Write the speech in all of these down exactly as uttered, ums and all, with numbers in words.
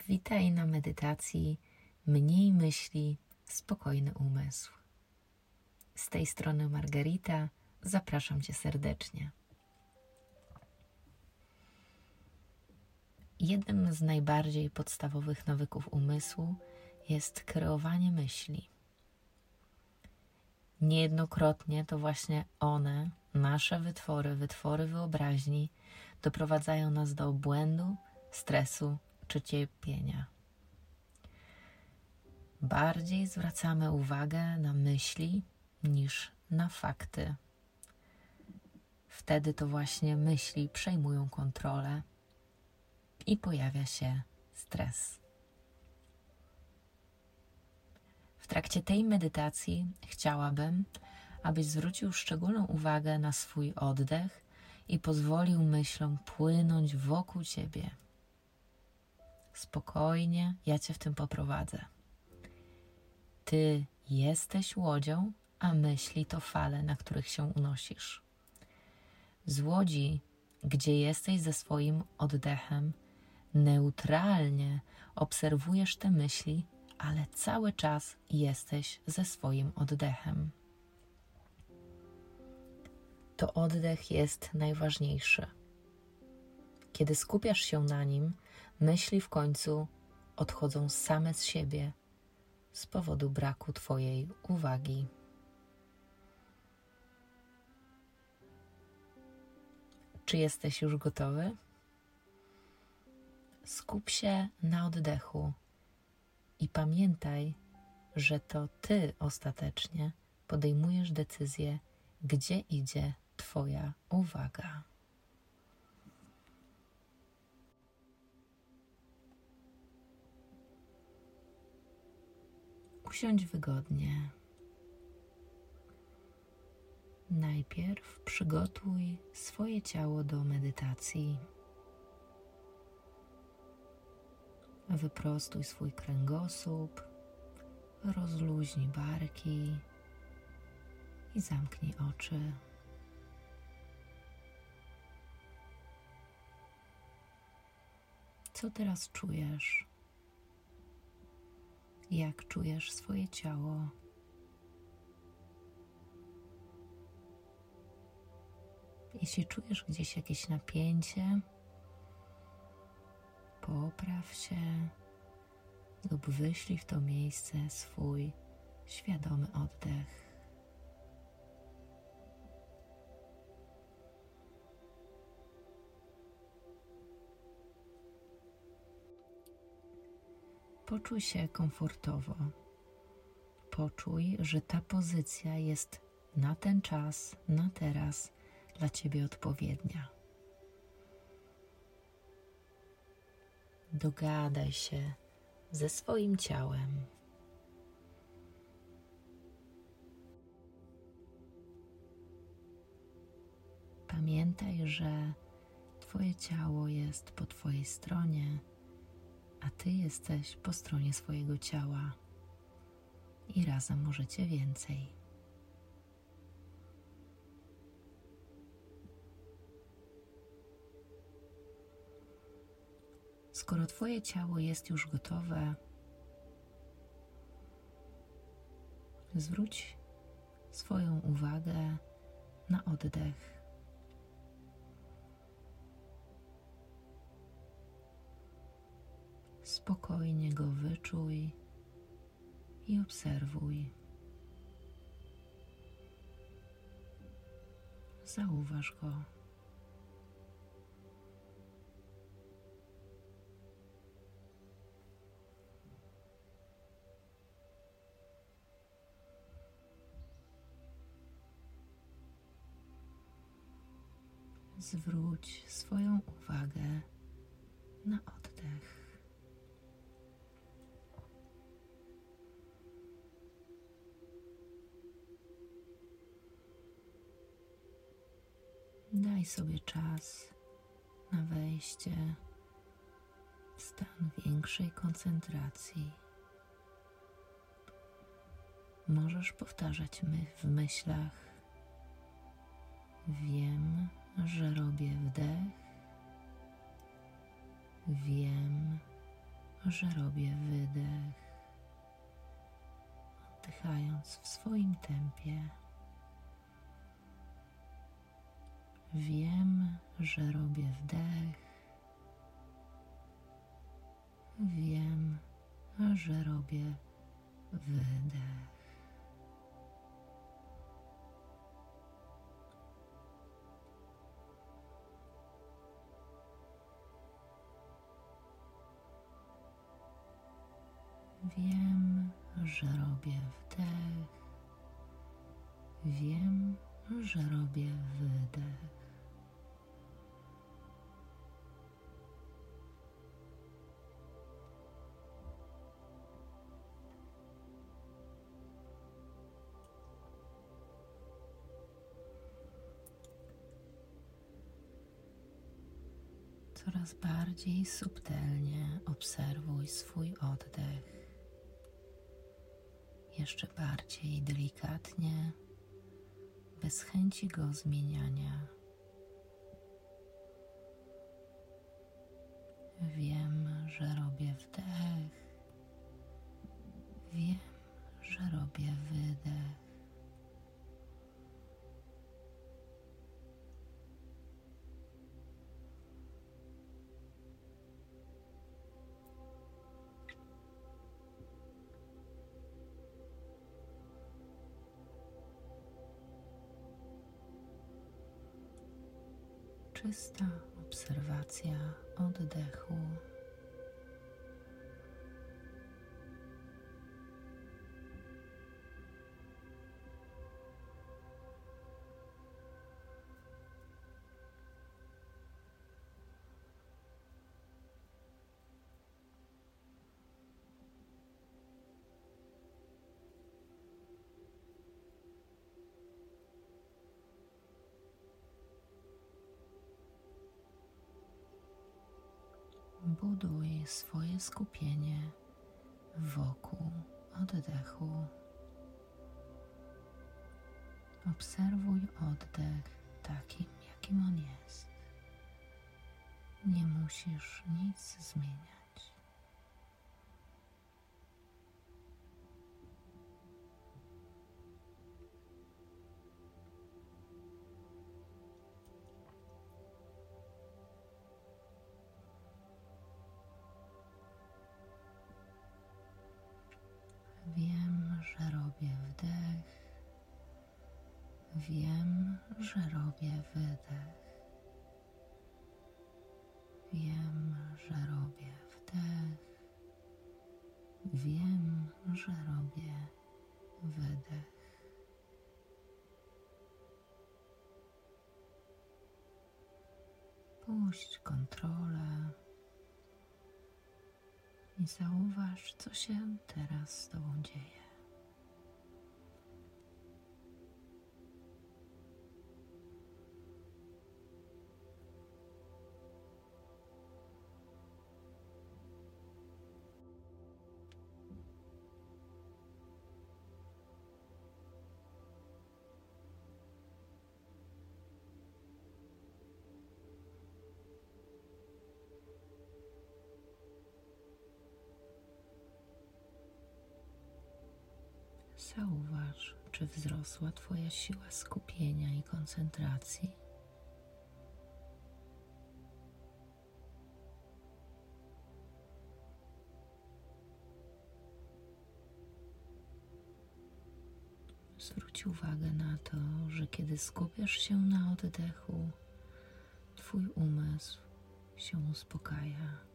Witaj na medytacji Mniej myśli, spokojny umysł. Z tej strony Margarita, zapraszam Cię serdecznie. Jednym z najbardziej podstawowych nawyków umysłu jest kreowanie myśli. Niejednokrotnie to właśnie one, nasze wytwory, wytwory wyobraźni, doprowadzają nas do błędu, stresu czy cierpienia. Bardziej zwracamy uwagę na myśli niż na fakty. Wtedy to właśnie myśli przejmują kontrolę i pojawia się stres. W trakcie tej medytacji chciałabym, abyś zwrócił szczególną uwagę na swój oddech i pozwolił myślom płynąć wokół Ciebie. Spokojnie, ja Cię w tym poprowadzę. Ty jesteś łodzią, a myśli to fale, na których się unosisz. Z łodzi, gdzie jesteś ze swoim oddechem, neutralnie obserwujesz te myśli, ale cały czas jesteś ze swoim oddechem. To oddech jest najważniejszy. Kiedy skupiasz się na nim, myśli w końcu odchodzą same z siebie z powodu braku Twojej uwagi. Czy jesteś już gotowy? Skup się na oddechu i pamiętaj, że to Ty ostatecznie podejmujesz decyzję, gdzie idzie Twoja uwaga. Usiądź wygodnie. Najpierw przygotuj swoje ciało do medytacji. Wyprostuj swój kręgosłup, rozluźnij barki i zamknij oczy. Co teraz czujesz? Jak czujesz swoje ciało? Jeśli czujesz gdzieś jakieś napięcie, popraw się lub wyślij w to miejsce swój świadomy oddech. Poczuj się komfortowo. Poczuj, że ta pozycja jest na ten czas, na teraz dla Ciebie odpowiednia. Dogadaj się ze swoim ciałem. Pamiętaj, że Twoje ciało jest po Twojej stronie, a Ty jesteś po stronie swojego ciała i razem możecie więcej. Skoro Twoje ciało jest już gotowe, zwróć swoją uwagę na oddech. Spokojnie go wyczuj i obserwuj. Zauważ go. Zwróć swoją uwagę na oddech. Daj sobie czas na wejście w stan większej koncentracji. Możesz powtarzać my w myślach: wiem, że robię wdech, wiem, że robię wydech, oddychając w swoim tempie. Wiem, że robię wdech. Wiem, że robię wydech. Wiem, że robię wdech. Wiem, że robię wydech. Coraz bardziej subtelnie obserwuj swój oddech. Jeszcze bardziej delikatnie, bez chęci go zmieniania. Wiem, że robię wdech. Wiem, że robię wydech. Czysta obserwacja oddechu. Buduj swoje skupienie wokół oddechu. Obserwuj oddech takim, jakim on jest. Nie musisz nic zmieniać. Wiem, że robię wdech. Wiem, że robię wydech. Wiem, że robię wdech. Wiem, że robię wydech. Puść kontrolę i zauważ, co się teraz z tobą dzieje. Zauważ, czy wzrosła twoja siła skupienia i koncentracji. Zwróć uwagę na to, że kiedy skupiasz się na oddechu, twój umysł się uspokaja.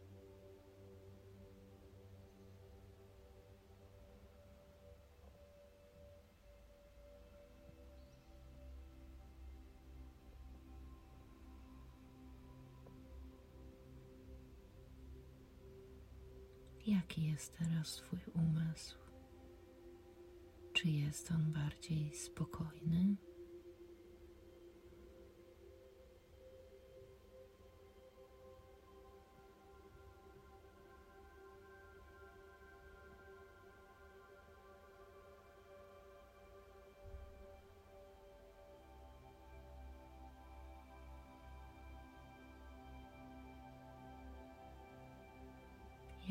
Jaki jest teraz twój umysł? Czy jest on bardziej spokojny?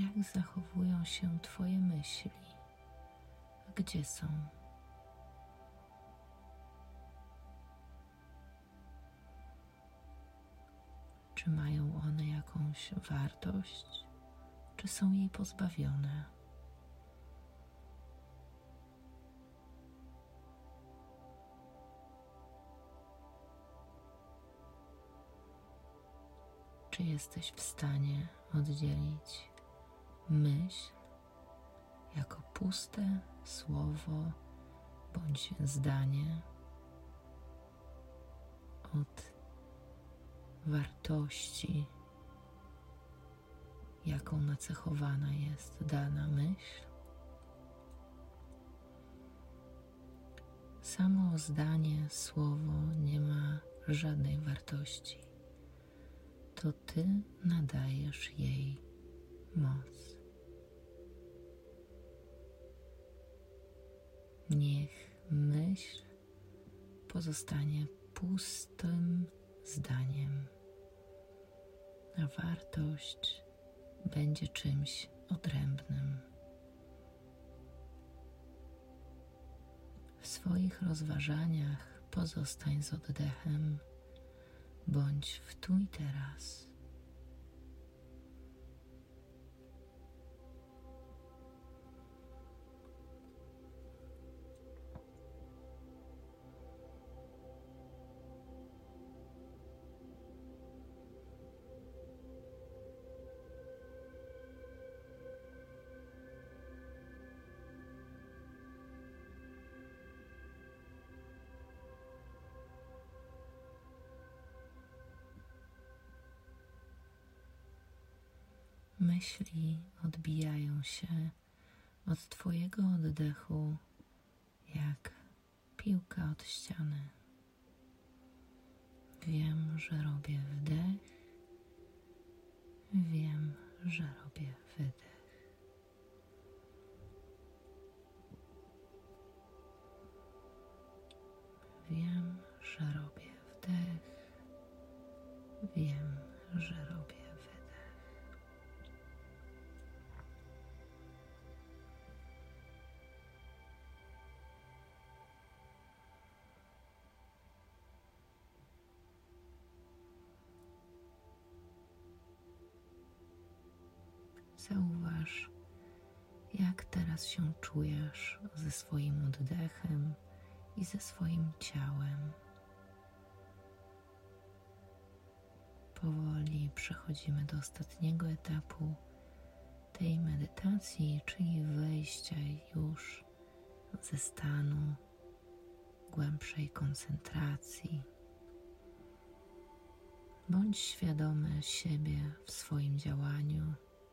Jak zachowują się Twoje myśli? Gdzie są? Czy mają one jakąś wartość, czy są jej pozbawione? Czy jesteś w stanie oddzielić myśl jako puste słowo bądź zdanie od wartości, jaką nacechowana jest dana myśl? Samo zdanie, słowo nie ma żadnej wartości. To Ty nadajesz jej moc. Niech myśl pozostanie pustym zdaniem, a wartość będzie czymś odrębnym. W swoich rozważaniach pozostań z oddechem, bądź w tu i teraz. Myśli odbijają się od Twojego oddechu jak piłka od ściany. Wiem, że robię wdech, wiem, że robię wydech. Wiem, że robię wdech, wiem, że robię wydech. Zauważ, jak teraz się czujesz ze swoim oddechem i ze swoim ciałem. Powoli przechodzimy do ostatniego etapu tej medytacji, czyli wejścia już ze stanu głębszej koncentracji. Bądź świadomy siebie w swoim działaniu.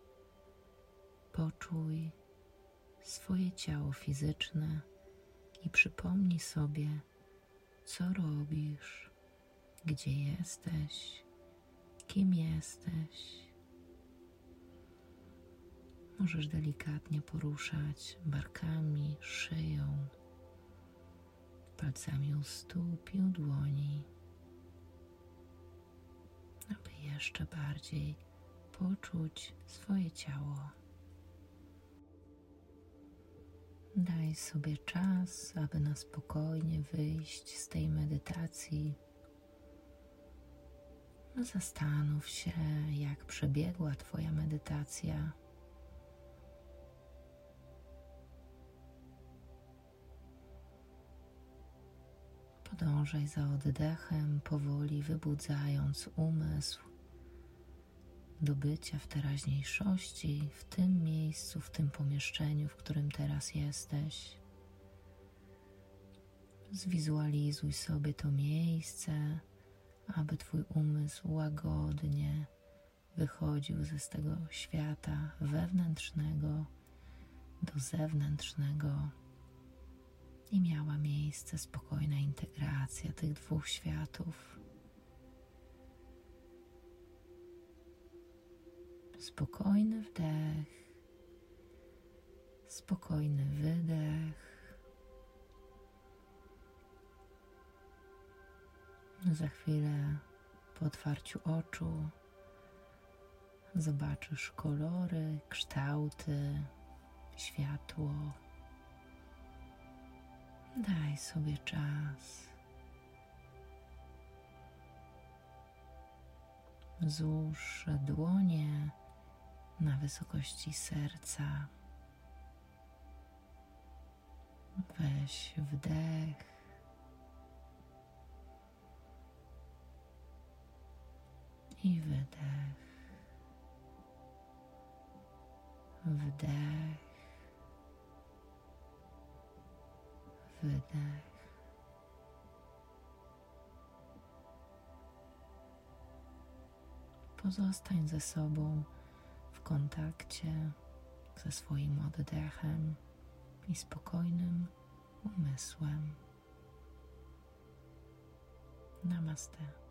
Poczuj swoje ciało fizyczne i przypomnij sobie, co robisz, gdzie jesteś, kim jesteś. Możesz delikatnie poruszać barkami, szyją, palcami u stóp i u dłoni, aby jeszcze bardziej poczuć swoje ciało. Daj sobie czas, aby na spokojnie wyjść z tej medytacji. Zastanów się, jak przebiegła Twoja medytacja. Podążaj za oddechem, powoli wybudzając umysł do bycia w teraźniejszości, w tym miejscu, w tym pomieszczeniu, w którym teraz jesteś. Zwizualizuj sobie to miejsce, aby Twój umysł łagodnie wychodził ze tego świata wewnętrznego do zewnętrznego i miała miejsce spokojna integracja tych dwóch światów. Spokojny wdech, spokojny wydech. Za chwilę po otwarciu oczu zobaczysz kolory, kształty, światło. Daj sobie czas. Złóż dłonie na wysokości serca. Weź wdech i wydech. Wdech, wydech. Pozostań ze sobą w kontakcie ze swoim oddechem i spokojnym umysłem. Namaste.